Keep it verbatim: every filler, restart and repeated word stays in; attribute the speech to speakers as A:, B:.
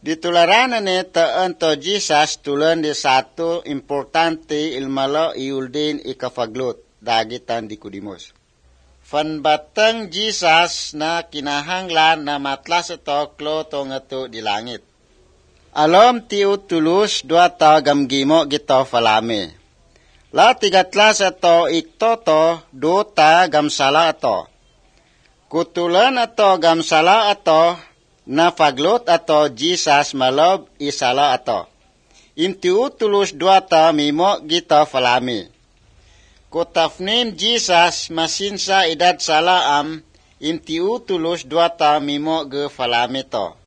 A: Ditularan ni taan to Jesus tulan di satu importante ilmalo iuldin ikafaglut dagitan di Kudimus. Fanbatang Jesus na kinahanglan na matlas ito klo to ngato di langit. Alam tiu tulus dua ta gamgimo gito falame. La tigatlas ito iktoto do ta gamsala ito. Kutulan ito gamsala ito na faglot ato Jesus malob isala ato. Intiu tulus dua ta mimo gita falami. Kutafnim Jesus masinsa idad salaam intiu tulus dua ta mimo ge falami to.